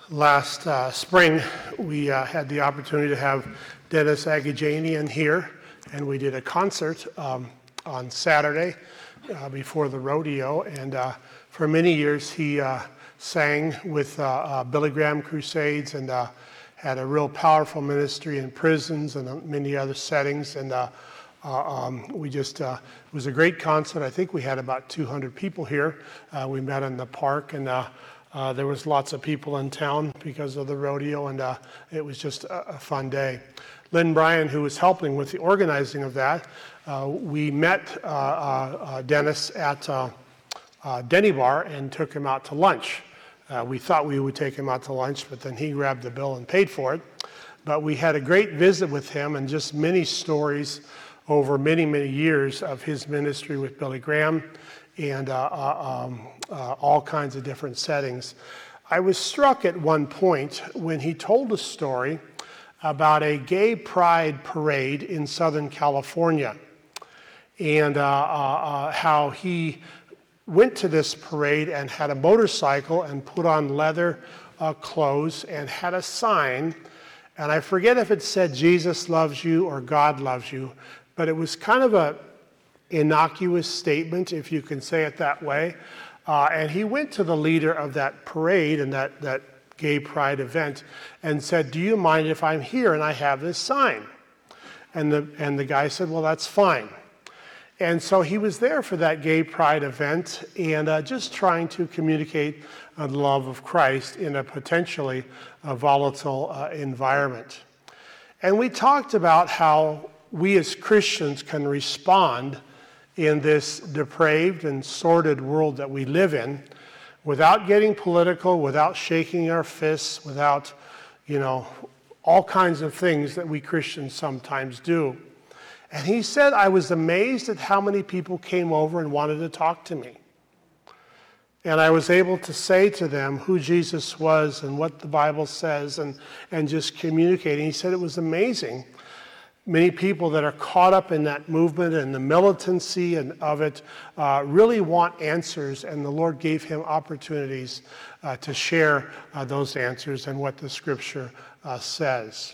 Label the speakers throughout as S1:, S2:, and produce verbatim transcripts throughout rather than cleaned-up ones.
S1: Last uh, spring, we uh, had the opportunity to have Dennis Agajanian here, and we did a concert um, on Saturday uh, before the rodeo. And uh, for many years, he uh, sang with uh, uh, Billy Graham Crusades and uh, had a real powerful ministry in prisons and uh, many other settings. And uh, uh, um, we just, uh, it was a great concert. I think we had about two hundred people here. Uh, we met in the park, and uh, Uh, there was lots of people in town because of the rodeo, and uh, it was just a, a fun day. Lynn Bryan, who was helping with the organizing of that, uh, we met uh, uh, Dennis at uh, uh, Denny Bar and took him out to lunch. Uh, we thought we would take him out to lunch, but then he grabbed the bill and paid for it. But we had a great visit with him and just many stories over many, many years of his ministry with Billy Graham and uh, uh, um, uh, all kinds of different settings. I was struck at one point when he told a story about a gay pride parade in Southern California, and uh, uh, uh, how he went to this parade and had a motorcycle and put on leather uh, clothes and had a sign, and I forget if it said Jesus loves you or God loves you, but it was kind of a innocuous statement, if you can say it that way. Uh, and he went to the leader of that parade and that, that gay pride event and said, "Do you mind if I'm here and I have this sign?" And the, and the guy said, "Well, that's fine." And so he was there for that gay pride event and uh, just trying to communicate uh, the love of Christ in a potentially uh, volatile uh, environment. And we talked about how we as Christians can respond in this depraved and sordid world that we live in without getting political, without shaking our fists, without, you know, all kinds of things that we Christians sometimes do. And he said, I was amazed at how many people came over and wanted to talk to me. And I was able to say to them who Jesus was and what the Bible says and, and just communicating. He said it was amazing. Many people that are caught up in that movement and the militancy and of it uh, really want answers, and the Lord gave him opportunities uh, to share uh, those answers and what the Scripture uh, says.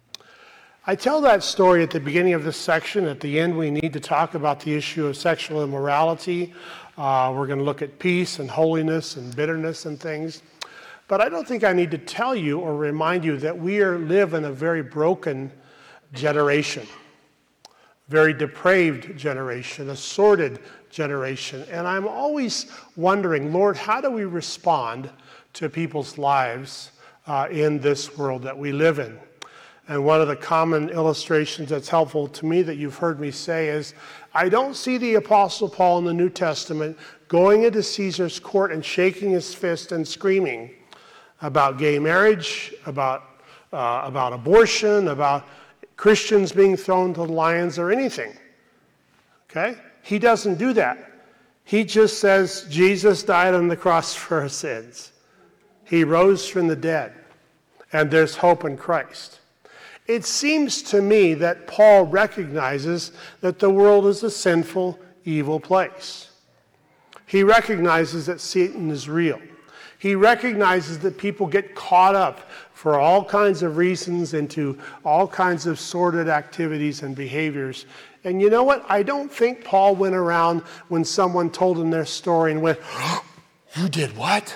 S1: I tell that story at the beginning of this section. At the end, we need to talk about the issue of sexual immorality. Uh, we're going to look at peace and holiness and bitterness and things. But I don't think I need to tell you or remind you that we are live in a very broken generation, very depraved generation, a sordid generation. And I'm always wondering, Lord, how do we respond to people's lives uh, in this world that we live in? And one of the common illustrations that's helpful to me that you've heard me say is, I don't see the Apostle Paul in the New Testament going into Caesar's court and shaking his fist and screaming about gay marriage, about, uh, about abortion, about Christians being thrown to the lions or anything, okay? He doesn't do that. He just says, Jesus died on the cross for our sins. He rose from the dead, and there's hope in Christ. It seems to me that Paul recognizes that the world is a sinful, evil place. He recognizes that Satan is real. He recognizes that people get caught up for all kinds of reasons into all kinds of sordid activities and behaviors. And you know what? I don't think Paul went around when someone told him their story and went, oh, you did what?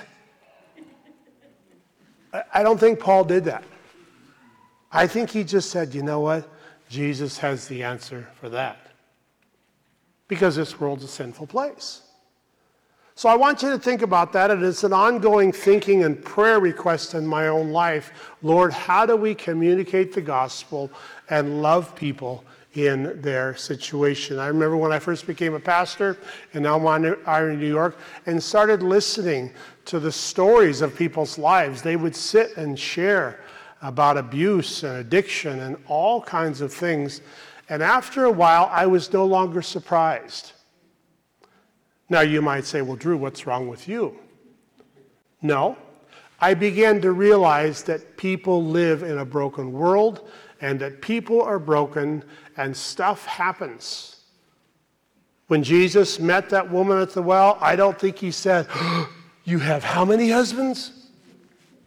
S1: I don't think Paul did that. I think he just said, you know what? Jesus has the answer for that. Because this world's a sinful place. So I want you to think about that, and it's an ongoing thinking and prayer request in my own life. Lord, how do we communicate the gospel and love people in their situation? I remember when I first became a pastor, and now I'm in New York, and started listening to the stories of people's lives. They would sit and share about abuse and addiction and all kinds of things. And after a while, I was no longer surprised. Now you might say, well, Drew, what's wrong with you? No. I began to realize that people live in a broken world and that people are broken and stuff happens. When Jesus met that woman at the well, I don't think he said, you have how many husbands?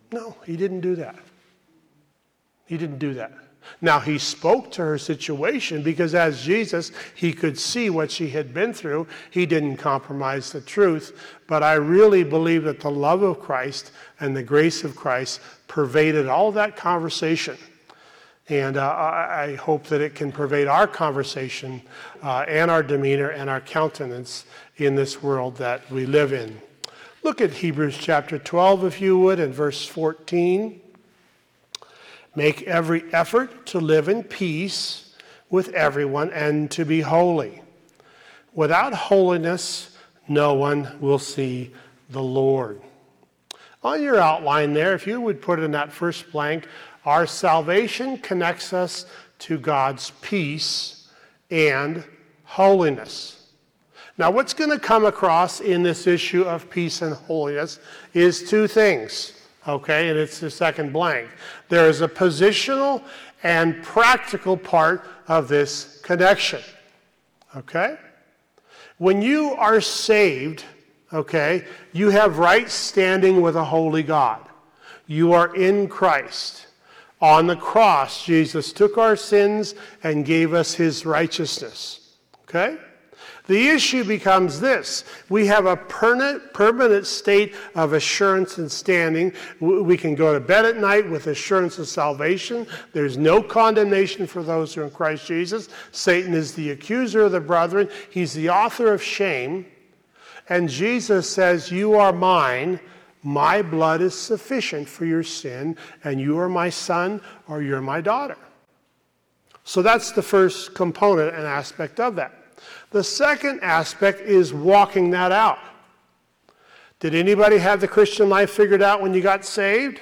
S1: No, he didn't do that. He didn't do that. Now, he spoke to her situation because as Jesus, he could see what she had been through. He didn't compromise the truth. But I really believe that the love of Christ and the grace of Christ pervaded all that conversation. And uh, I hope that it can pervade our conversation uh, and our demeanor and our countenance in this world that we live in. Look at Hebrews chapter twelve, if you would, and verse fourteen. Make every effort to live in peace with everyone and to be holy. Without holiness, no one will see the Lord. On your outline there, if you would put in that first blank, our salvation connects us to God's peace and holiness. Now, what's going to come across in this issue of peace and holiness is two things. Okay, and it's the second blank. There is a positional and practical part of this connection. Okay? When you are saved, okay, you have right standing with a holy God. You are in Christ. On the cross, Jesus took our sins and gave us his righteousness. Okay? The issue becomes this. We have a permanent, permanent state of assurance and standing. We can go to bed at night with assurance of salvation. There's no condemnation for those who are in Christ Jesus. Satan is the accuser of the brethren. He's the author of shame. And Jesus says, you are mine. My blood is sufficient for your sin. And you are my son or you're my daughter. So that's the first component and aspect of that. The second aspect is walking that out. Did anybody have the Christian life figured out when you got saved?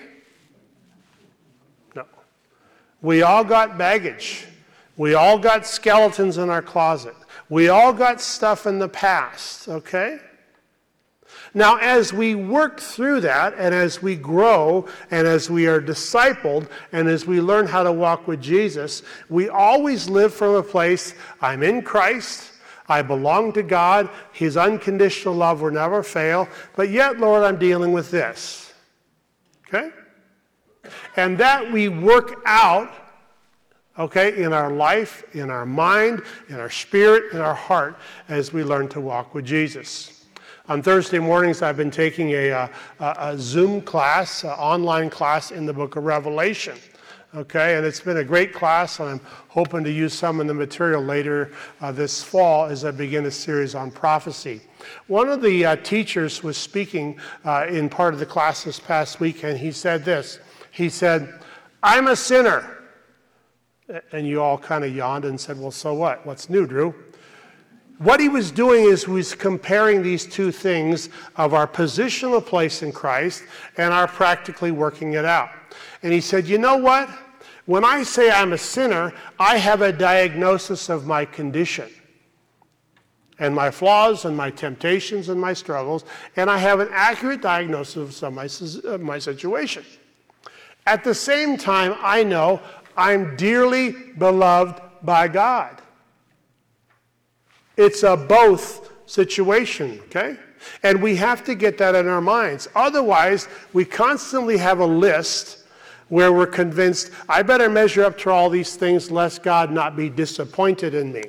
S1: No. We all got baggage. We all got skeletons in our closet. We all got stuff in the past, okay? Now, as we work through that, and as we grow, and as we are discipled, and as we learn how to walk with Jesus, we always live from a place, I'm in Christ, I belong to God, his unconditional love will never fail, but yet, Lord, I'm dealing with this. Okay? And that we work out, okay, in our life, in our mind, in our spirit, in our heart, as we learn to walk with Jesus. On Thursday mornings, I've been taking a, a, a Zoom class, an online class in the book of Revelation. Okay, and it's been a great class, and I'm hoping to use some of the material later uh, this fall as I begin a series on prophecy. One of the uh, teachers was speaking uh, in part of the class this past week, and he said this. He said, I'm a sinner. And you all kind of yawned and said, well, so what? What's new, Drew? What he was doing is he was comparing these two things of our positional place in Christ and our practically working it out. And he said, you know what? When I say I'm a sinner, I have a diagnosis of my condition and my flaws and my temptations and my struggles, and I have an accurate diagnosis of my, of my situation. At the same time, I know I'm dearly beloved by God. It's a both situation, okay? And we have to get that in our minds. Otherwise, we constantly have a list where we're convinced, I better measure up to all these things lest God not be disappointed in me.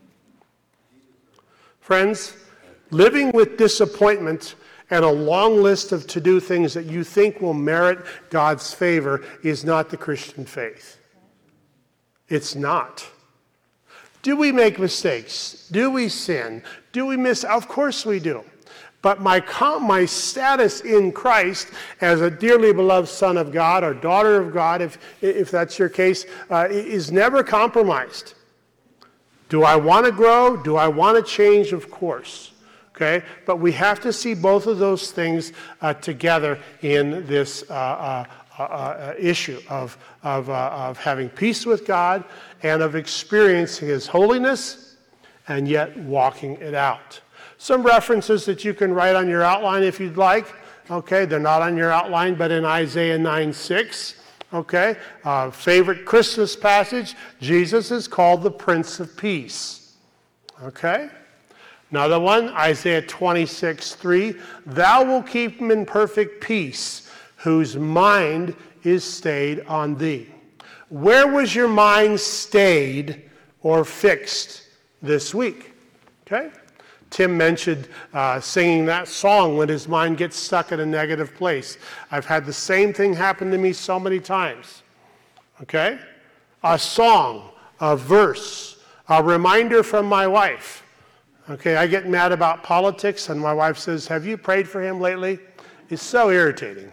S1: Friends, living with disappointment and a long list of to-do things that you think will merit God's favor is not the Christian faith. It's not. Do we make mistakes? Do we sin? Do we miss? Of course we do. But my my status in Christ as a dearly beloved son of God or daughter of God, if, if that's your case, uh, is never compromised. Do I want to grow? Do I want to change? Of course. Okay? But we have to see both of those things uh, together in this uh, uh, uh, uh, issue of, of, uh, of having peace with God and of experiencing his holiness and yet walking it out. Some references that you can write on your outline if you'd like. Okay, they're not on your outline, but in Isaiah nine six. Okay, uh, favorite Christmas passage, Jesus is called the Prince of Peace. Okay, another one, Isaiah twenty-six three. Thou wilt keep him in perfect peace, whose mind is stayed on thee. Where was your mind stayed or fixed this week? Okay? Tim mentioned uh, singing that song when his mind gets stuck in a negative place. I've had the same thing happen to me so many times. Okay? A song, a verse, a reminder from my wife. Okay, I get mad about politics and my wife says, have you prayed for him lately? It's so irritating.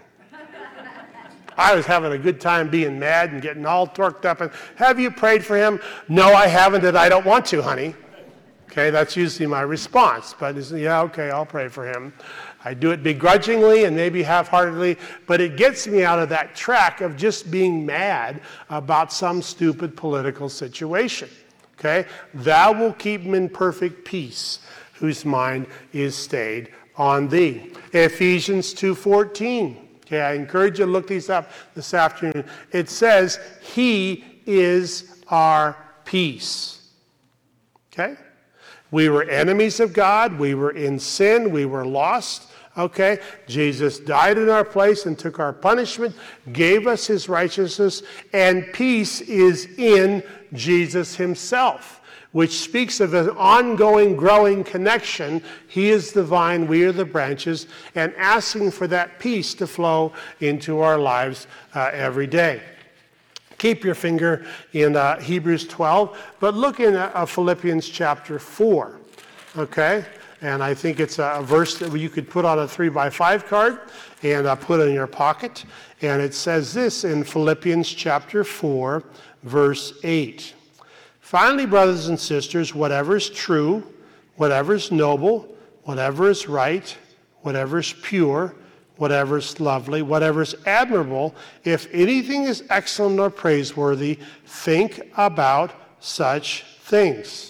S1: I was having a good time being mad and getting all torqued up. And have you prayed for him? No, I haven't, and I don't want to, honey. Okay, that's usually my response. But it's, yeah, okay, I'll pray for him. I do it begrudgingly and maybe half-heartedly, but it gets me out of that track of just being mad about some stupid political situation. Okay? Thou will keep him in perfect peace, whose mind is stayed on thee. Ephesians two fourteen. Okay, I encourage you to look these up this afternoon. It says, he is our peace. Okay? We were enemies of God. We were in sin. We were lost. Okay? Jesus died in our place and took our punishment, gave us his righteousness, and peace is in Jesus himself, which speaks of an ongoing, growing connection. He is the vine, we are the branches, and asking for that peace to flow into our lives uh, every day. Keep your finger in uh, Hebrews twelve, but look in uh, Philippians chapter four, okay? And I think it's a verse that you could put on a three by five card and uh, put in your pocket. And it says this in Philippians chapter four, verse eight. Finally, brothers and sisters, whatever is true, whatever is noble, whatever is right, whatever is pure, whatever is lovely, whatever is admirable, if anything is excellent or praiseworthy, think about such things.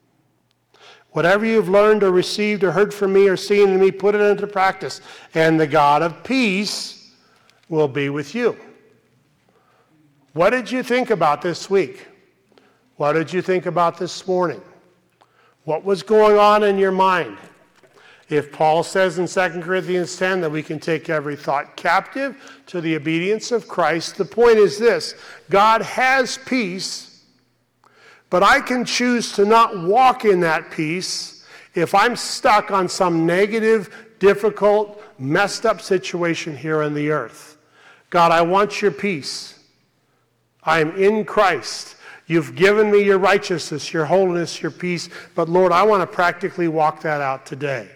S1: Whatever you've learned or received or heard from me or seen in me, put it into practice, and the God of peace will be with you. What did you think about this week? What did you think about this morning? What was going on in your mind? If Paul says in Second Corinthians ten that we can take every thought captive to the obedience of Christ, the point is this: God has peace, but I can choose to not walk in that peace if I'm stuck on some negative, difficult, messed up situation here on the earth. God, I want your peace. I am in Christ. You've given me your righteousness, your holiness, your peace, but Lord, I want to practically walk that out today.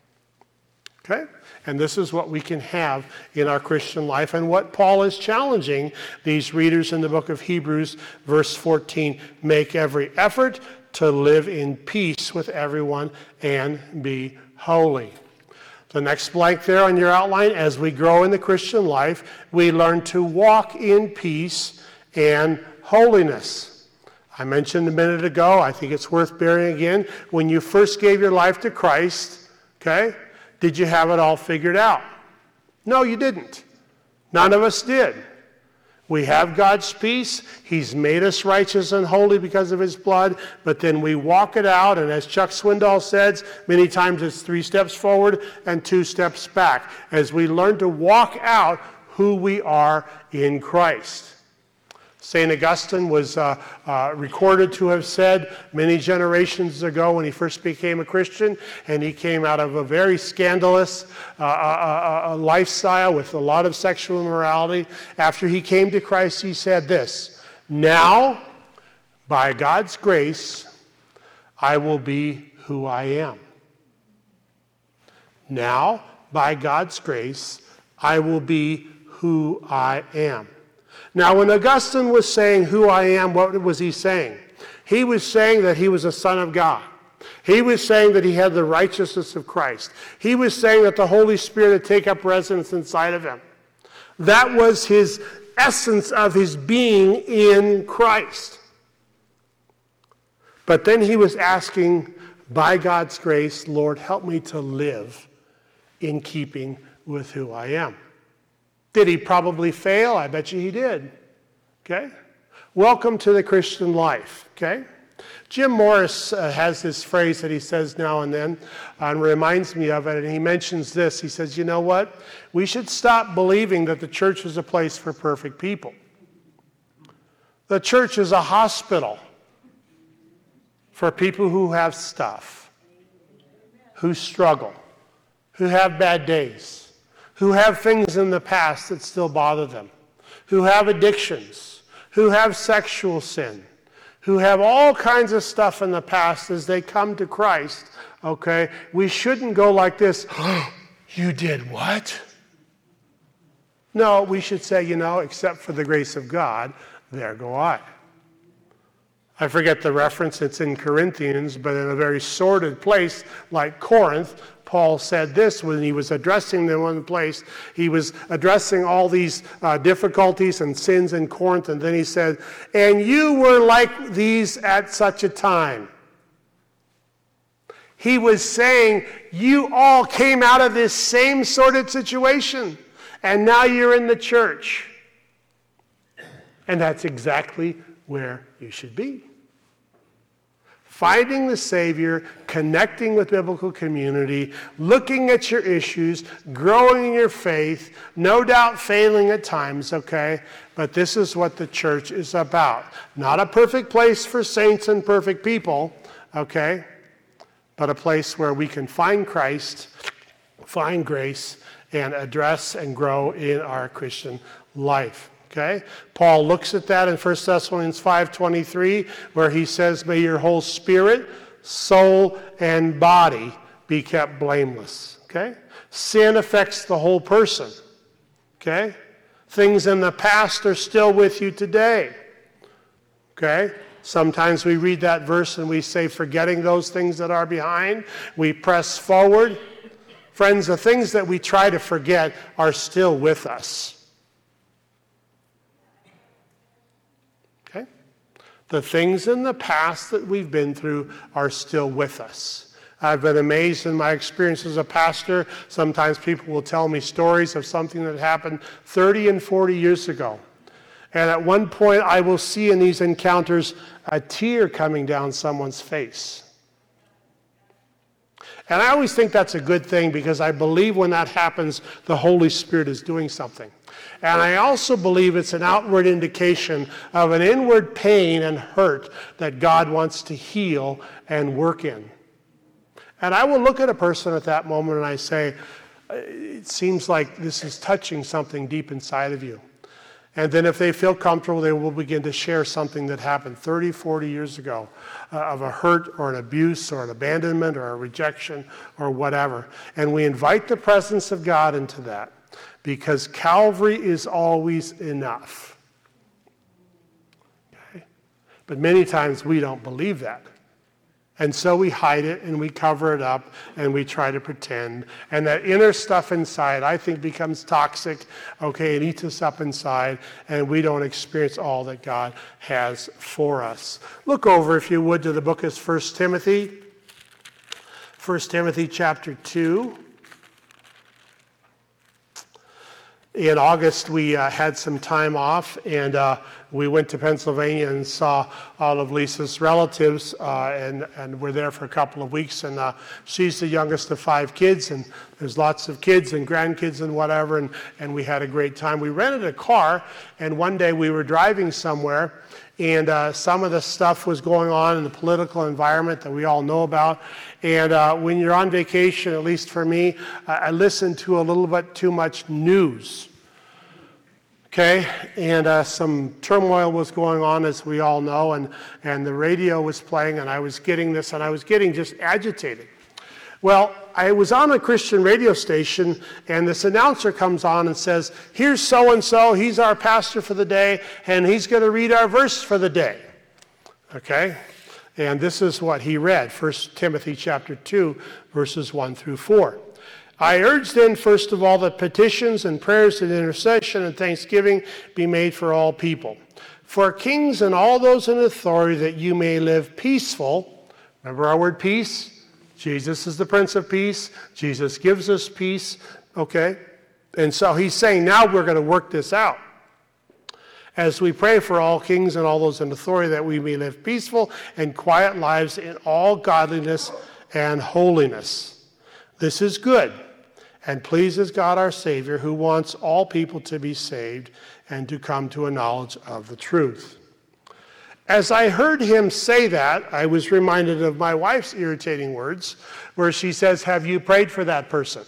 S1: Okay? And this is what we can have in our Christian life, and what Paul is challenging these readers in the book of Hebrews, verse fourteen, make every effort to live in peace with everyone and be holy. The next blank there on your outline, as we grow in the Christian life, we learn to walk in peace and holiness. I mentioned a minute ago, I think it's worth bearing again, when you first gave your life to Christ, okay, did you have it all figured out? No, you didn't. None of us did. We have God's peace. He's made us righteous and holy because of his blood, but then we walk it out, and as Chuck Swindoll says, many times it's three steps forward and two steps back, as we learn to walk out who we are in Christ. Saint Augustine was uh, uh, recorded to have said many generations ago when he first became a Christian, and he came out of a very scandalous uh, uh, uh, lifestyle with a lot of sexual immorality. After he came to Christ, he said this: "Now, by God's grace, I will be who I am. Now, by God's grace, I will be who I am." Now, when Augustine was saying who I am, what was he saying? He was saying that he was a son of God. He was saying that he had the righteousness of Christ. He was saying that the Holy Spirit had taken up residence inside of him. That was his essence of his being in Christ. But then he was asking, by God's grace, Lord, help me to live in keeping with who I am. Did he probably fail? I bet you he did. Okay? Welcome to the Christian life. Okay? Jim Morris uh, has this phrase that he says now and then, uh, and reminds me of it, and he mentions this. He says, you know what? We should stop believing that the church is a place for perfect people. The church is a hospital for people who have stuff, who struggle, who have bad days, who have things in the past that still bother them, who have addictions, who have sexual sin, who have all kinds of stuff in the past as they come to Christ, okay? We shouldn't go like this, oh, you did what? No, we should say, you know, except for the grace of God, there go I. I forget the reference, it's in Corinthians, but in a very sordid place like Corinth, Paul said this when he was addressing them in one place. He was addressing all these uh, difficulties and sins in Corinth, and then he said, and you were like these at such a time. He was saying, you all came out of this same sordid situation, and now you're in the church. And that's exactly where you should be. Finding the Savior, connecting with biblical community, looking at your issues, growing in your faith, no doubt failing at times, okay? But this is what the church is about. Not a perfect place for saints and perfect people, okay? But a place where we can find Christ, find grace, and address and grow in our Christian life. Okay? Paul looks at that in First Thessalonians five twenty-three, where he says, may your whole spirit, soul, and body be kept blameless. Okay? Sin affects the whole person. Okay? Things in the past are still with you today. Okay? Sometimes we read that verse and we say, forgetting those things that are behind, we press forward. Friends, the things that we try to forget are still with us. The things in the past that we've been through are still with us. I've been amazed in my experience as a pastor. Sometimes people will tell me stories of something that happened thirty and forty years ago. And at one point, I will see in these encounters a tear coming down someone's face. And I always think that's a good thing because I believe when that happens, the Holy Spirit is doing something. And I also believe it's an outward indication of an inward pain and hurt that God wants to heal and work in. And I will look at a person at that moment and I say, it seems like this is touching something deep inside of you. And then if they feel comfortable, they will begin to share something that happened thirty, forty years ago uh, of a hurt or an abuse or an abandonment or a rejection or whatever. And we invite the presence of God into that because Calvary is always enough. Okay? But many times we don't believe that. And so we hide it and we cover it up and we try to pretend. And that inner stuff inside, I think, becomes toxic, okay, it eats us up inside, and we don't experience all that God has for us. Look over, if you would, to the book of First Timothy. First Timothy chapter two. In August, we uh, had some time off, and uh, we went to Pennsylvania and saw all of Lisa's relatives, uh, and, and we're there for a couple of weeks. And uh, she's the youngest of five kids, and there's lots of kids and grandkids and whatever, and, and we had a great time. We rented a car, and one day we were driving somewhere, and uh, some of the stuff was going on in the political environment that we all know about. And uh, when you're on vacation, at least for me, I, I listen to a little bit too much news. Okay, and uh, some turmoil was going on, as we all know, and, and the radio was playing, and I was getting this, and I was getting just agitated. Well, I was on a Christian radio station, and this announcer comes on and says, here's so-and-so, he's our pastor for the day, and he's going to read our verse for the day. Okay, and this is what he read, First Timothy chapter two, verses one through four. I urge then, first of all, that petitions and prayers and intercession and thanksgiving be made for all people, for kings and all those in authority, that you may live peaceful. Remember our word peace? Jesus is the Prince of Peace. Jesus gives us peace, okay? And so he's saying now we're going to work this out. as we pray for all kings and all those in authority, that we may live peaceful and quiet lives in all godliness and holiness. This is good and pleases God our Savior, who wants all people to be saved and to come to a knowledge of the truth. As I heard him say that, I was reminded of my wife's irritating words, where she says, "Have you prayed for that person?"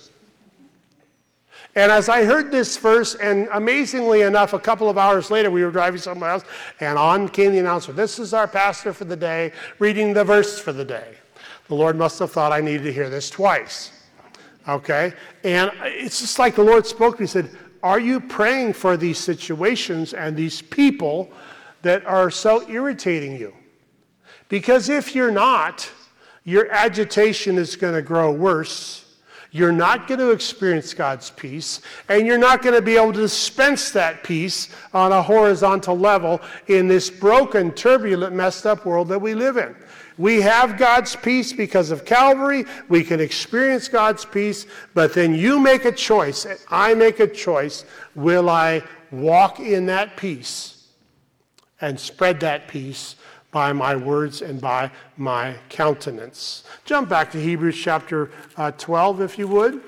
S1: And as I heard this verse, and amazingly enough, a couple of hours later, we were driving somewhere else, and on came the announcer, "This is our pastor for the day, reading the verse for the day." The Lord must have thought I needed to hear this twice. Okay? And it's just like the Lord spoke to me. He said, are you praying for these situations and these people that are so irritating you? Because if you're not, your agitation is going to grow worse. You're not going to experience God's peace, and you're not going to be able to dispense that peace on a horizontal level in this broken, turbulent, messed up world that we live in. We have God's peace because of Calvary. We can experience God's peace, but then you make a choice, and I make a choice. Will I walk in that peace and spread that peace by my words and by my countenance? Jump back to Hebrews chapter uh, twelve, if you would.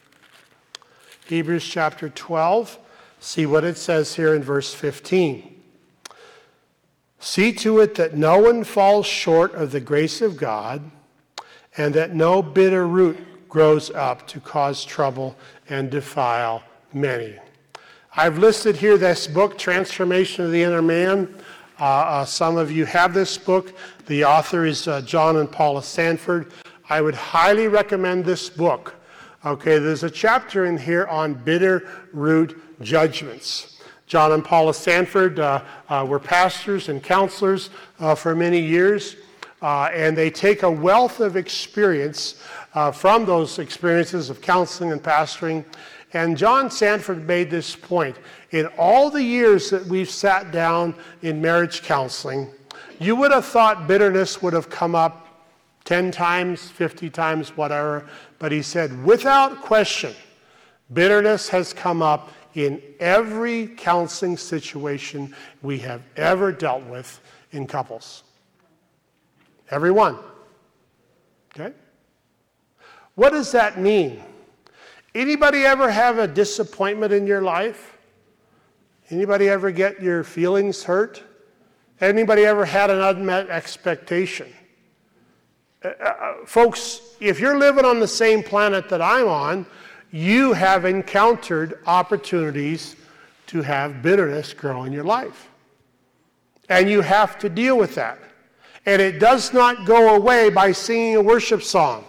S1: Hebrews chapter twelve. See what it says here in verse fifteen. See to it that no one falls short of the grace of God, and that no bitter root grows up to cause trouble and defile many. I've listed here this book, Transformation of the Inner Man. Uh, uh, some of you have this book. The author is uh, John and Paula Sanford. I would highly recommend this book. Okay, there's a chapter in here on bitter root judgments. John and Paula Sanford uh, uh, were pastors and counselors uh, for many years, uh, and they take a wealth of experience uh, from those experiences of counseling and pastoring. And John Sanford made this point. In all the years that we've sat down in marriage counseling, you would have thought bitterness would have come up ten times, fifty times, whatever. But he said, without question, bitterness has come up in every counseling situation we have ever dealt with in couples. Every one. Okay? What does that mean? Anybody ever have a disappointment in your life? Anybody ever get your feelings hurt? Anybody ever had an unmet expectation? Uh, uh, folks, if you're living on the same planet that I'm on, you have encountered opportunities to have bitterness grow in your life. And you have to deal with that. And it does not go away by singing a worship song.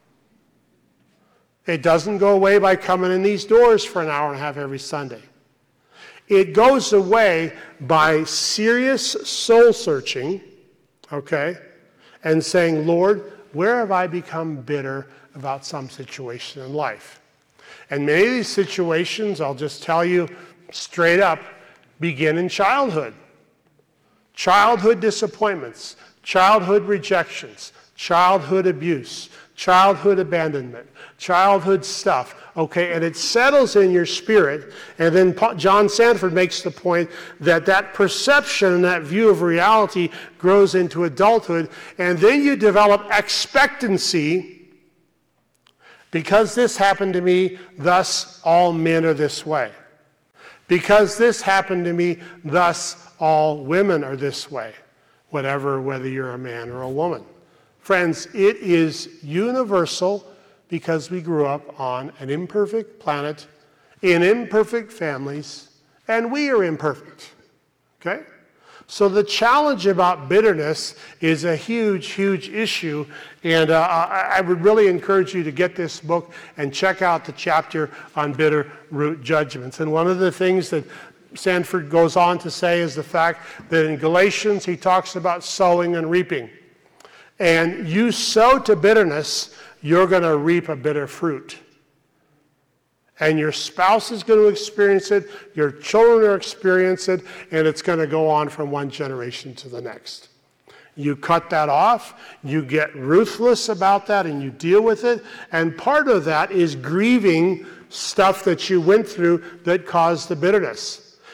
S1: It doesn't go away by coming in these doors for an hour and a half every Sunday. It goes away by serious soul searching, okay, and saying, Lord, where have I become bitter about some situation in life? And many of these situations, I'll just tell you straight up, begin in childhood. Childhood disappointments, childhood rejections, childhood abuse, childhood abandonment, childhood stuff, okay, and it settles in your spirit. And then John Sanford makes the point that that perception and that view of reality grows into adulthood, and then you develop expectancy. Because this happened to me, thus all men are this way. Because this happened to me, thus all women are this way. Whatever, whether you're a man or a woman. Friends, it is universal because we grew up on an imperfect planet, in imperfect families, and we are imperfect. Okay? So the challenge about bitterness is a huge, huge issue, and uh, I would really encourage you to get this book and check out the chapter on bitter root judgments. And one of the things that Sanford goes on to say is the fact that in Galatians he talks about sowing and reaping. And you sow to bitterness, you're going to reap a bitter fruit. And your spouse is going to experience it, your children are experiencing it, and it's going to go on from one generation to the next. You cut that off, you get ruthless about that, and you deal with it. And part of that is grieving stuff that you went through that caused the bitterness.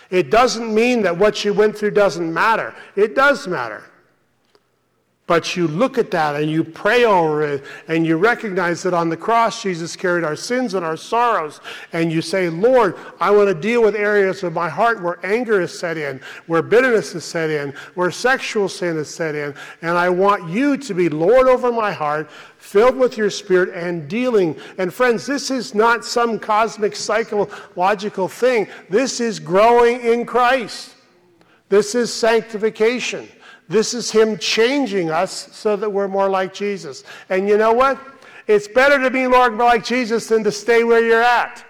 S1: It doesn't mean that what you went through doesn't matter. It does matter. But you look at that and you pray over it and you recognize that on the cross Jesus carried our sins and our sorrows, and you say, Lord, I want to deal with areas of my heart where anger is set in, where bitterness is set in, where sexual sin is set in, and I want you to be Lord over my heart, filled with your Spirit and dealing. And friends, this is not some cosmic psychological thing. This is growing in Christ. This is sanctification. This is him changing us so that we're more like Jesus. And you know what? It's better to be more like Jesus than to stay where you're at.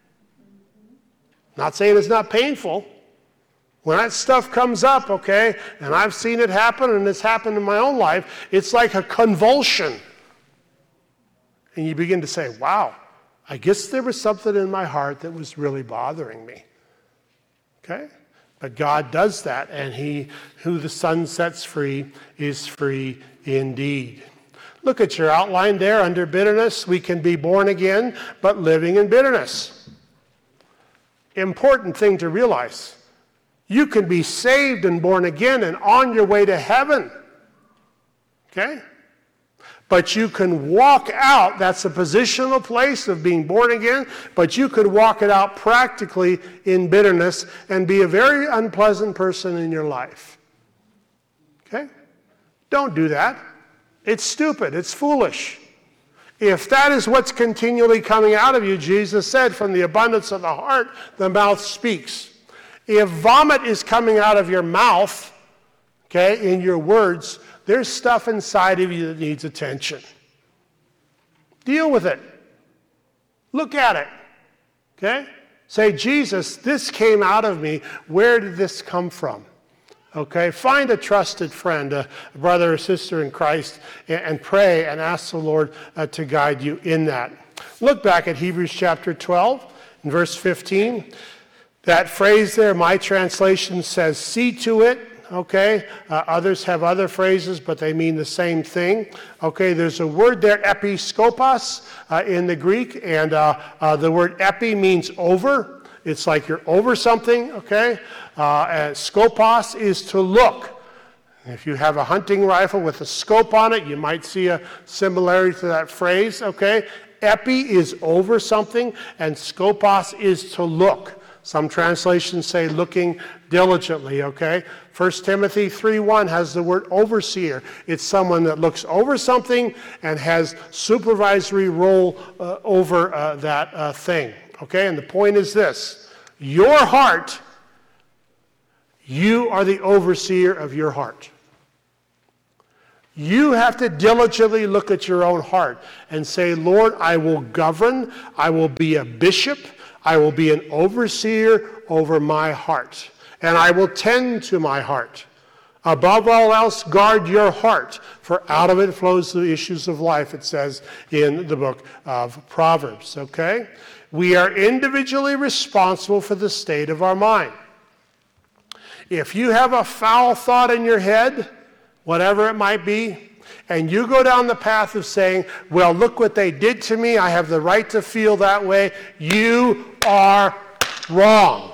S1: Not saying it's not painful. When that stuff comes up, okay, and I've seen it happen, and it's happened in my own life, it's like a convulsion. And you begin to say, wow, I guess there was something in my heart that was really bothering me. Okay? But God does that, and he who the Son sets free is free indeed. Look at your outline there under bitterness. We can be born again, but living in bitterness. Important thing to realize. You can be saved and born again and on your way to heaven. Okay? But you can walk out, that's a positional place of being born again, but you could walk it out practically in bitterness and be a very unpleasant person in your life. Okay? Don't do that. It's stupid. It's foolish. If that is what's continually coming out of you, Jesus said, from the abundance of the heart, the mouth speaks. If vomit is coming out of your mouth, okay, in your words, there's stuff inside of you that needs attention. Deal with it. Look at it. Okay? Say, Jesus, this came out of me. Where did this come from? Okay? Find a trusted friend, a brother or sister in Christ, and pray and ask the Lord uh, to guide you in that. Look back at Hebrews chapter twelve, and verse fifteen. That phrase there, my translation says, see to it. Okay, uh, others have other phrases, but they mean the same thing. Okay, there's a word there, episkopos, uh, in the Greek, and uh, uh, the word epi means over. It's like you're over something, okay? Uh, and skopos is to look. If you have a hunting rifle with a scope on it, you might see a similarity to that phrase, okay? Epi is over something, and skopos is to look. Some translations say looking diligently, okay? First Timothy three one has the word overseer. It's someone that looks over something and has supervisory role uh, over uh, that uh, thing, okay? And the point is this. Your heart, you are the overseer of your heart. You have to diligently look at your own heart and say, Lord, I will govern, I will be a bishop, I will be an overseer over my heart, and I will tend to my heart. Above all else, guard your heart, for out of it flows the issues of life, it says in the book of Proverbs, okay? We are individually responsible for the state of our mind. If you have a foul thought in your head, whatever it might be, and you go down the path of saying, well, look what they did to me, I have the right to feel that way, you are wrong.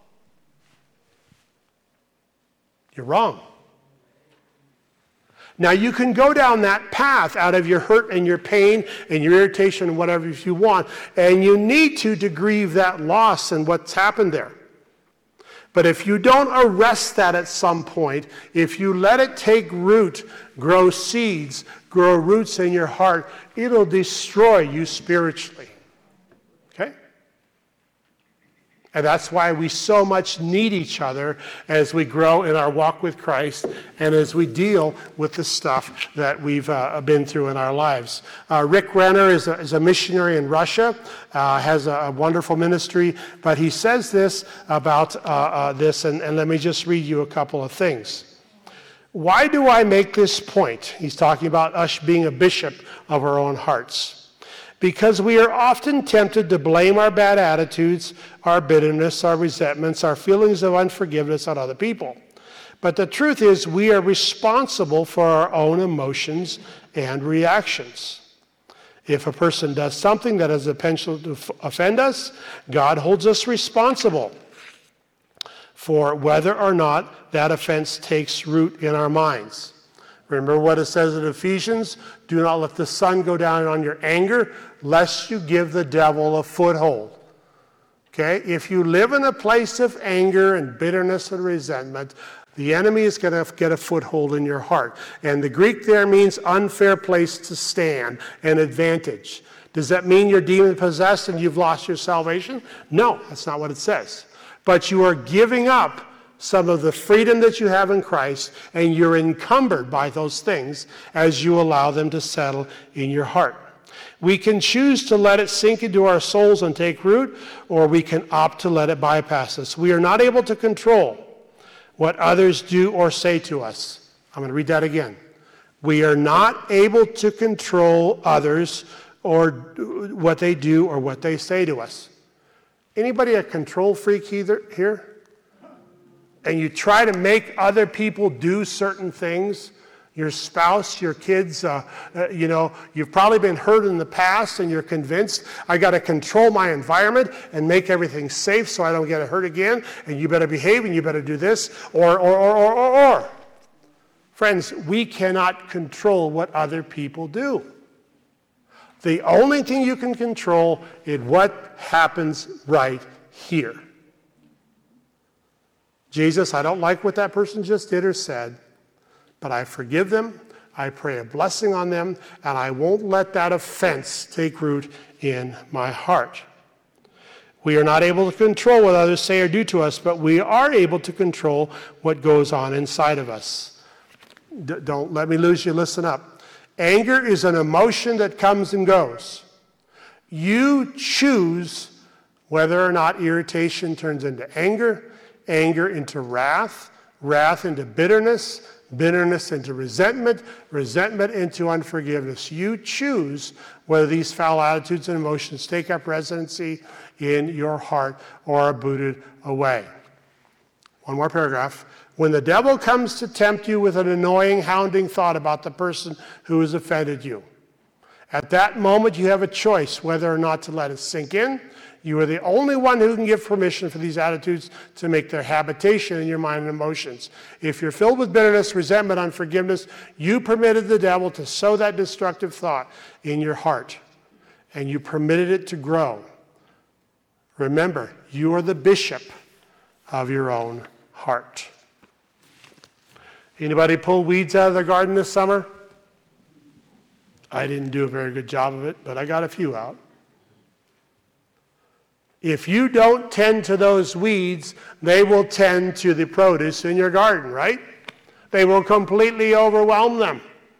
S1: You're wrong. Now, you can go down that path out of your hurt and your pain and your irritation and whatever if you want, and you need to to grieve that loss and what's happened there. But if you don't arrest that at some point, if you let it take root, grow seeds, grow roots in your heart, it'll destroy you spiritually. Okay? And that's why we so much need each other as we grow in our walk with Christ and as we deal with the stuff that we've uh, been through in our lives. Uh, Rick Renner is a, is a missionary in Russia, uh, has a, a wonderful ministry, but he says this about uh, uh, this, and, and let me just read you a couple of things. Why do I make this point? He's talking about us being a bishop of our own hearts. Because we are often tempted to blame our bad attitudes, our bitterness, our resentments, our feelings of unforgiveness on other people. But the truth is, we are responsible for our own emotions and reactions. If a person does something that has the potential to offend us, God holds us responsible. for whether or not that offense takes root in our minds. Remember what it says in Ephesians? Do not let the sun go down on your anger, lest you give the devil a foothold. Okay? If you live in a place of anger and bitterness and resentment, the enemy is going to get a foothold in your heart. And the Greek there means unfair place to stand, an advantage. Does that mean you're demon-possessed and you've lost your salvation? No, that's not what it says. But you are giving up some of the freedom that you have in Christ, and you're encumbered by those things as you allow them to settle in your heart. We can choose to let it sink into our souls and take root, or we can opt to let it bypass us. We are not able to control what others do or say to us. I'm going to read that again. We are not able to control others or what they do or what they say to us. Anybody a control freak either here? And you try to make other people do certain things, your spouse, your kids, uh, uh, you know, you've probably been hurt in the past and you're convinced, I got to control my environment and make everything safe so I don't get hurt again, and you better behave and you better do this, or, or, or, or, or, or. Friends, we cannot control what other people do. The only thing you can control is what happens right here. Jesus, I don't like what that person just did or said, but I forgive them, I pray a blessing on them, and I won't let that offense take root in my heart. We are not able to control what others say or do to us, but we are able to control what goes on inside of us. D- don't let me lose you, listen up. Anger is an emotion that comes and goes. You choose whether or not irritation turns into anger, anger into wrath, wrath into bitterness, bitterness into resentment, resentment into unforgiveness. You choose whether these foul attitudes and emotions take up residency in your heart or are booted away. One more paragraph. When the devil comes to tempt you with an annoying, hounding thought about the person who has offended you, at that moment you have a choice whether or not to let it sink in. You are the only one who can give permission for these attitudes to make their habitation in your mind and emotions. If you're filled with bitterness, resentment, unforgiveness, you permitted the devil to sow that destructive thought in your heart, and you permitted it to grow. Remember, you are the bishop of your own heart. Anybody pull weeds out of their garden this summer? I didn't do a very good job of it, but I got a few out. If you don't tend to those weeds, they will tend to the produce in your garden, right? They will completely overwhelm them.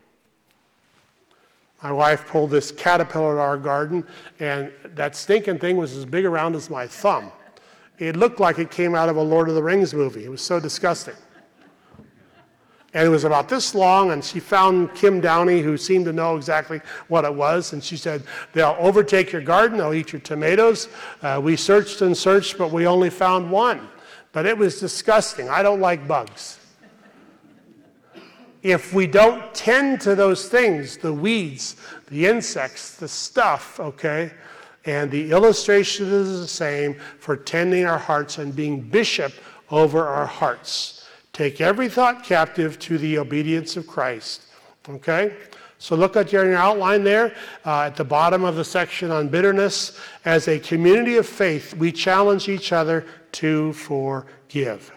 S1: My wife pulled this caterpillar in our garden, and that stinking thing was as big around as my thumb. It looked like it came out of a Lord of the Rings movie. It was so disgusting. And it was about this long, and she found Kim Downey, who seemed to know exactly what it was, and she said, they'll overtake your garden, they'll eat your tomatoes. Uh, we searched and searched, but we only found one. But it was disgusting. I don't like bugs. If we don't tend to those things, the weeds, the insects, the stuff, okay, and the illustration is the same for tending our hearts and being bishop over our hearts. Take every thought captive to the obedience of Christ. Okay? So look at your outline there uh, at the bottom of the section on bitterness. As a community of faith, we challenge each other to forgive.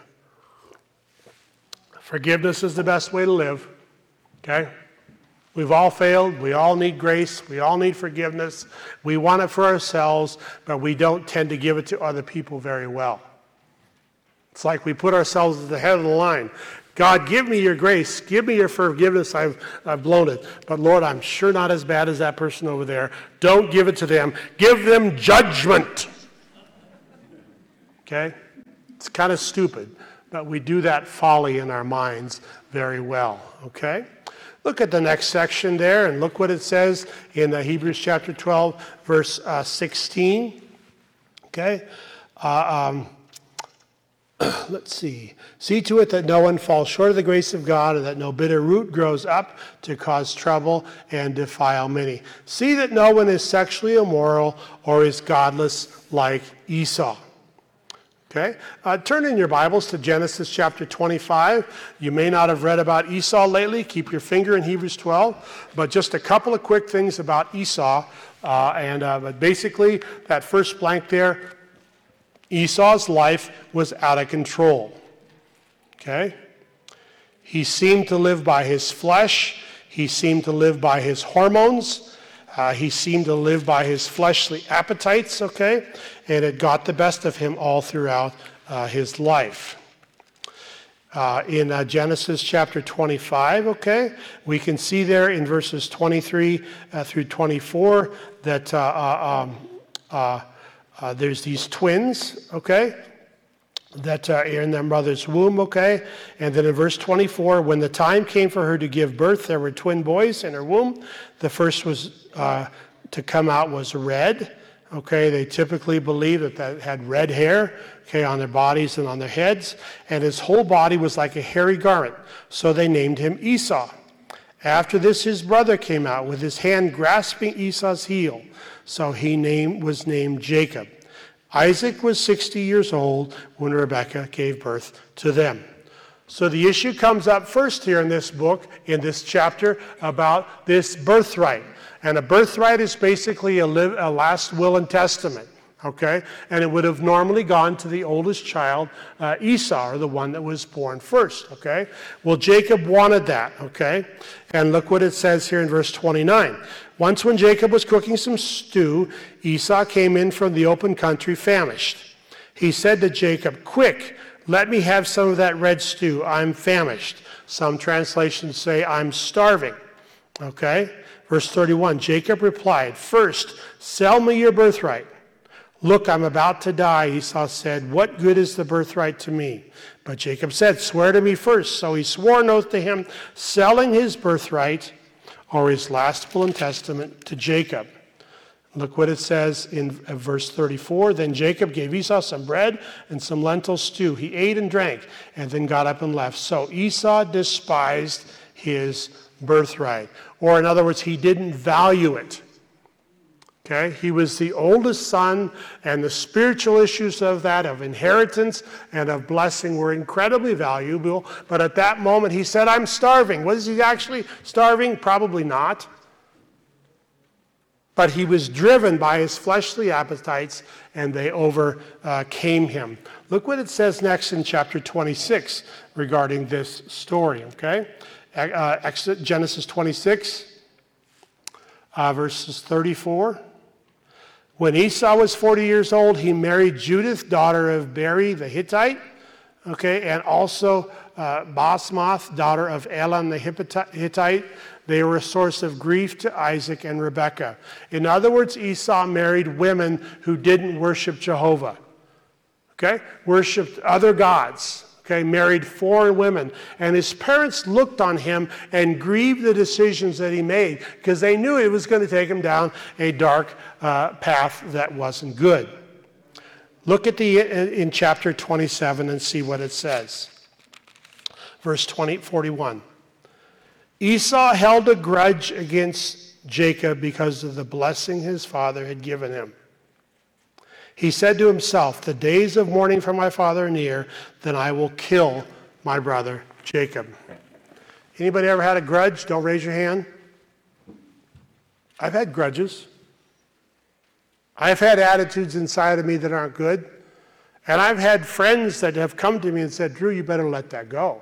S1: Forgiveness is the best way to live. Okay? We've all failed. We all need grace. We all need forgiveness. We want it for ourselves, but we don't tend to give it to other people very well. It's like we put ourselves at the head of the line. God, give me your grace. Give me your forgiveness. I've, I've blown it. But Lord, I'm sure not as bad as that person over there. Don't give it to them. Give them judgment. Okay? It's kind of stupid, but we do that folly in our minds very well. Okay? Look at the next section there and look what it says in uh, Hebrews chapter twelve, verse uh, sixteen. Okay? Uh, um, Let's see. See to it that no one falls short of the grace of God, and that no bitter root grows up to cause trouble and defile many. See that no one is sexually immoral or is godless like Esau. Okay? Uh, turn in your Bibles to Genesis chapter twenty-five. You may not have read about Esau lately. Keep your finger in Hebrews twelve. But just a couple of quick things about Esau. Uh, and uh, but basically, that first blank there, Esau's life was out of control. Okay? He seemed to live by his flesh. He seemed to live by his hormones. Uh, he seemed to live by his fleshly appetites, okay? And it got the best of him all throughout uh, his life. Uh, in uh, Genesis chapter twenty-five, okay, we can see there in verses twenty-three uh, through twenty-four that uh, uh, um, uh, uh, there's these twins, okay, that uh, are in their mother's womb, okay? And then in verse twenty-four, when the time came for her to give birth, there were twin boys in her womb. The first was uh, to come out was red, okay? They typically believe that that had red hair, okay, on their bodies and on their heads. And his whole body was like a hairy garment. So they named him Esau. After this, his brother came out with his hand grasping Esau's heel. So he named, was named Jacob. Isaac was sixty years old when Rebekah gave birth to them. So the issue comes up first here in this book, in this chapter, about this birthright. And a birthright is basically a, live, a last will and testament, okay? And it would have normally gone to the oldest child, uh, Esau, or the one that was born first, okay? Well, Jacob wanted that, okay? And look what it says here in verse twenty-nine. Once when Jacob was cooking some stew, Esau came in from the open country famished. He said to Jacob, "Quick, let me have some of that red stew. I'm famished." Some translations say, "I'm starving." Okay? Verse thirty-one, Jacob replied, "First, sell me your birthright." "Look, I'm about to die," Esau said. "What good is the birthright to me?" But Jacob said, "Swear to me first." So he swore an oath to him, selling his birthright, or his last will and testament, to Jacob. Look what it says in verse thirty-four. Then Jacob gave Esau some bread and some lentil stew. He ate and drank and then got up and left. So Esau despised his birthright. Or in other words, he didn't value it. Okay? He was the oldest son, and the spiritual issues of that, of inheritance and of blessing, were incredibly valuable. But at that moment, he said, "I'm starving." Was he actually starving? Probably not. But he was driven by his fleshly appetites, and they overcame him. Look what it says next in chapter twenty-six regarding this story, okay? Uh, Genesis twenty-six, uh, verses thirty-four. When Esau was forty years old, he married Judith, daughter of Beri the Hittite, okay, and also uh, Basmath, daughter of Elam the Hittite. They were a source of grief to Isaac and Rebekah. In other words, Esau married women who didn't worship Jehovah, okay, worshipped other gods. Okay, married foreign women. And his parents looked on him and grieved the decisions that he made because they knew it was going to take him down a dark uh, path that wasn't good. Look at the in chapter twenty-seven and see what it says. Verse twenty, forty-one. Esau held a grudge against Jacob because of the blessing his father had given him. He said to himself, "The days of mourning for my father are near, then I will kill my brother Jacob." Anybody ever had a grudge? Don't raise your hand. I've had grudges. I've had attitudes inside of me that aren't good. And I've had friends that have come to me and said, "Drew, you better let that go."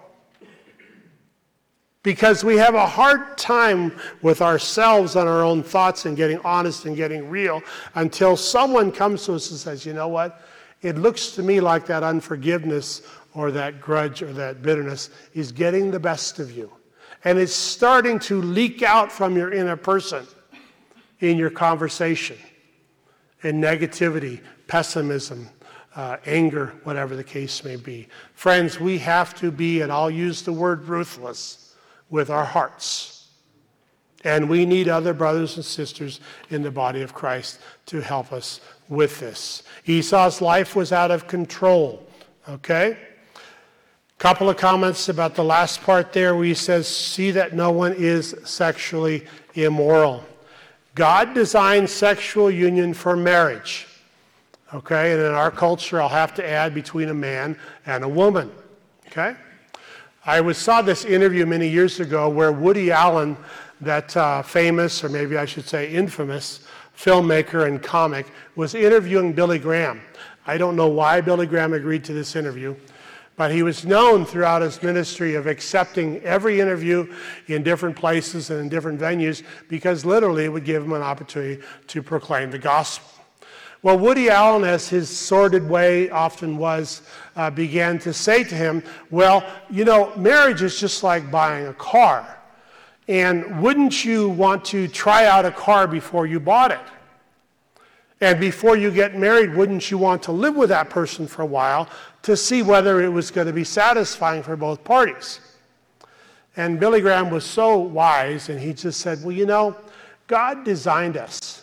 S1: Because we have a hard time with ourselves and our own thoughts and getting honest and getting real until someone comes to us and says, "You know what? It looks to me like that unforgiveness or that grudge or that bitterness is getting the best of you. And it's starting to leak out from your inner person in your conversation, in negativity, pessimism, uh, anger, whatever the case may be." Friends, we have to be, and I'll use the word ruthless, with our hearts. And we need other brothers and sisters in the body of Christ to help us with this. Esau's life was out of control, okay? Couple of comments about the last part there where he says, "See that no one is sexually immoral." God designed sexual union for marriage, Okay, and in our culture, I'll have to add between a man and a woman. Okay? I was, saw this interview many years ago where Woody Allen, that uh, famous, or maybe I should say infamous, filmmaker and comic, was interviewing Billy Graham. I don't know why Billy Graham agreed to this interview, but he was known throughout his ministry of accepting every interview in different places and in different venues because literally it would give him an opportunity to proclaim the gospel. Well, Woody Allen, as his sordid way often was, uh, began to say to him, well, you know, marriage is just like buying a car. And wouldn't you want to try out a car before you bought it? And before you get married, wouldn't you want to live with that person for a while to see whether it was going to be satisfying for both parties? And Billy Graham was so wise, and he just said, well, you know, God designed us.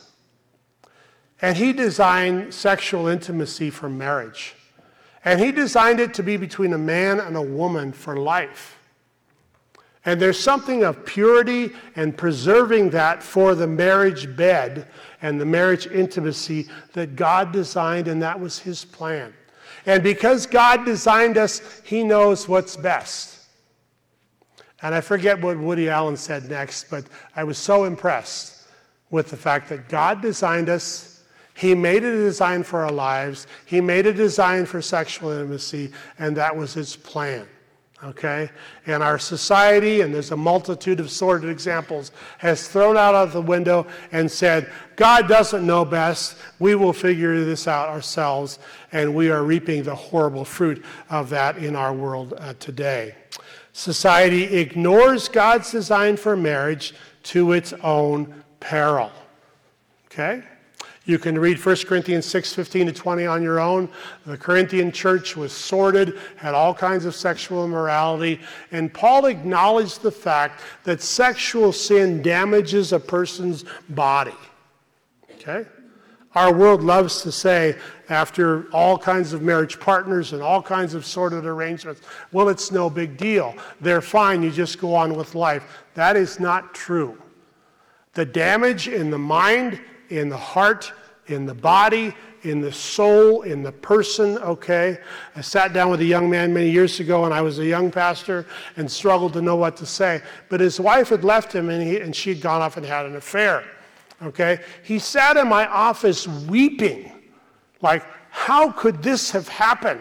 S1: And he designed sexual intimacy for marriage. And he designed it to be between a man and a woman for life. And there's something of purity and preserving that for the marriage bed and the marriage intimacy that God designed, and that was his plan. And because God designed us, he knows what's best. And I forget what Woody Allen said next, but I was so impressed with the fact that God designed us. He made a design for our lives. He made a design for sexual intimacy, and that was his plan. Okay? And our society, and there's a multitude of sordid examples, has thrown out of the window and said, God doesn't know best. We will figure this out ourselves. And we are reaping the horrible fruit of that in our world uh, today. Society ignores God's design for marriage to its own peril. Okay? You can read First Corinthians six, fifteen to twenty on your own. The Corinthian church was sordid, had all kinds of sexual immorality, and Paul acknowledged the fact that sexual sin damages a person's body. Okay? Our world loves to say, after all kinds of marriage partners and all kinds of sordid arrangements, well, it's no big deal. They're fine, you just go on with life. That is not true. The damage in the mind, in the heart, in the body, in the soul, in the person, okay? I sat down with a young man many years ago, and I was a young pastor and struggled to know what to say. But his wife had left him, and, he, and she had gone off and had an affair, okay? He sat in my office weeping, like, how could this have happened?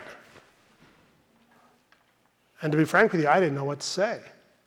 S1: And to be frank with you, I didn't know what to say.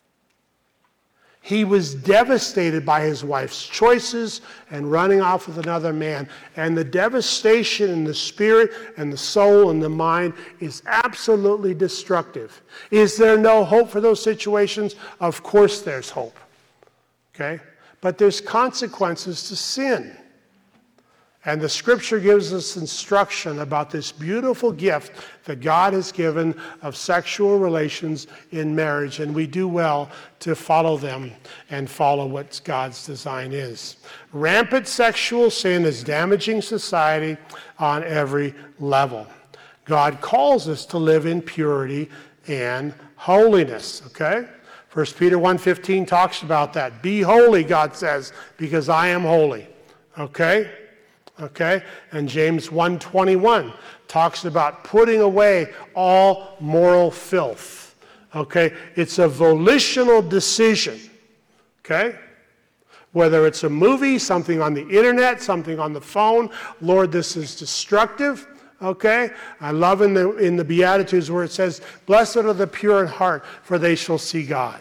S1: He was devastated by his wife's choices and running off with another man. And the devastation in the spirit and the soul and the mind is absolutely destructive. Is there no hope for those situations? Of course there's hope. Okay? But there's consequences to sin. And the scripture gives us instruction about this beautiful gift that God has given of sexual relations in marriage. And we do well to follow them and follow what God's design is. Rampant sexual sin is damaging society on every level. God calls us to live in purity and holiness, okay? First Peter one fifteen talks about that. Be holy, God says, because I am holy, okay? Okay? And James one twenty-one talks about putting away all moral filth. Okay? It's a volitional decision. Okay? Whether it's a movie, something on the internet, something on the phone. Lord, this is destructive. Okay? I love in the, in the Beatitudes where it says, blessed are the pure in heart, for they shall see God.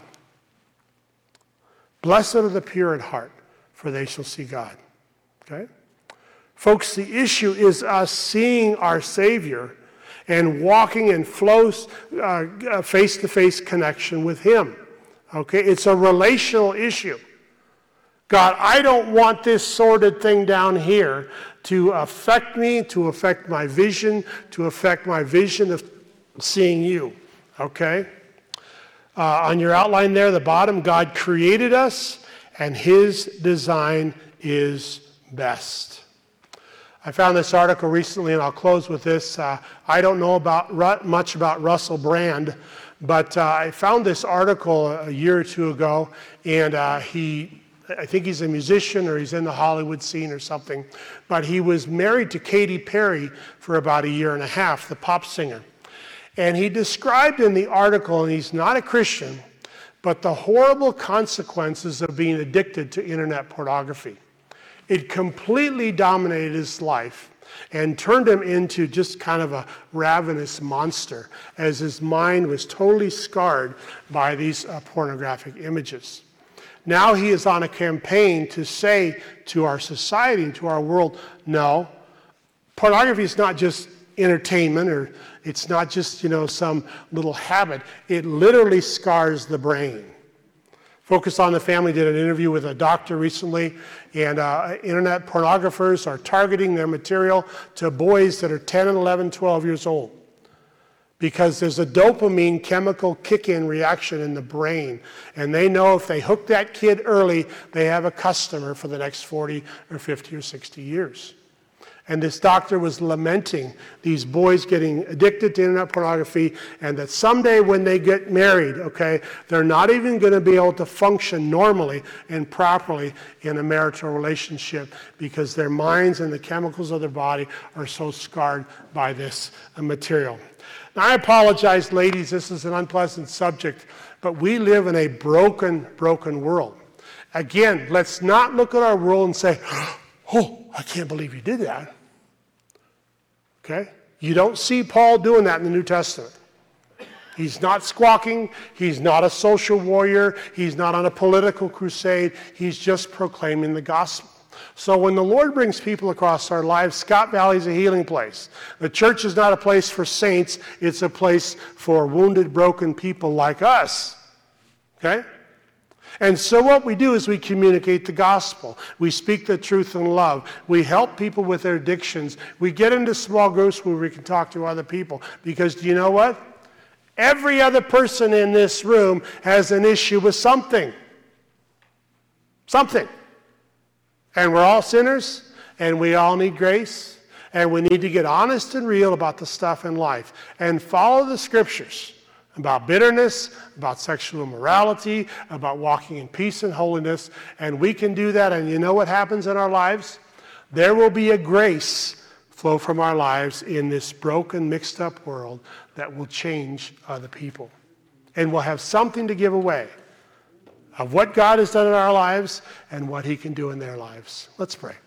S1: Blessed are the pure in heart, for they shall see God. Okay? Folks, the issue is us seeing our Savior and walking in close uh, face-to-face connection with Him. Okay? It's a relational issue. God, I don't want this sordid thing down here to affect me, to affect my vision, to affect my vision of seeing you. Okay? Uh, on your outline there, the bottom, God created us, and His design is best. I found this article recently, and I'll close with this. Uh, I don't know about much about Russell Brand, but uh, I found this article a year or two ago, and uh, he I think he's a musician or he's in the Hollywood scene or something, but he was married to Katy Perry for about a year and a half, the pop singer. And he described in the article, and he's not a Christian, but the horrible consequences of being addicted to internet pornography. It completely dominated his life and turned him into just kind of a ravenous monster, as his mind was totally scarred by these uh, pornographic images. Now he is on a campaign to say to our society and to our world, no, pornography is not just entertainment, or it's not just, you know, some little habit. It literally scars the brain. Focus on the Family did an interview with a doctor recently, and uh, internet pornographers are targeting their material to boys that are ten and eleven, twelve years old, because there's a dopamine chemical kick-in reaction in the brain, and they know if they hook that kid early, they have a customer for the next forty or fifty or sixty years. And this doctor was lamenting these boys getting addicted to internet pornography, and that someday when they get married, okay, they're not even going to be able to function normally and properly in a marital relationship, because their minds and the chemicals of their body are so scarred by this material. Now, I apologize, ladies, this is an unpleasant subject, but we live in a broken, broken world. Again, let's not look at our world and say, oh, I can't believe you did that. Okay? You don't see Paul doing that in the New Testament. He's not squawking. He's not a social warrior. He's not on a political crusade. He's just proclaiming the gospel. So when the Lord brings people across our lives, Scott Valley is a healing place. The church is not a place for saints. It's a place for wounded, broken people like us. Okay? And so what we do is we communicate the gospel. We speak the truth in love. We help people with their addictions. We get into small groups where we can talk to other people. Because do you know what? Every other person in this room has an issue with something. Something. And we're all sinners, and we all need grace, and we need to get honest and real about the stuff in life and follow the scriptures about bitterness, about sexual immorality, about walking in peace and holiness, and we can do that, and you know what happens in our lives? There will be a grace flow from our lives in this broken, mixed up world that will change other people. And we'll have something to give away of what God has done in our lives and what he can do in their lives. Let's pray.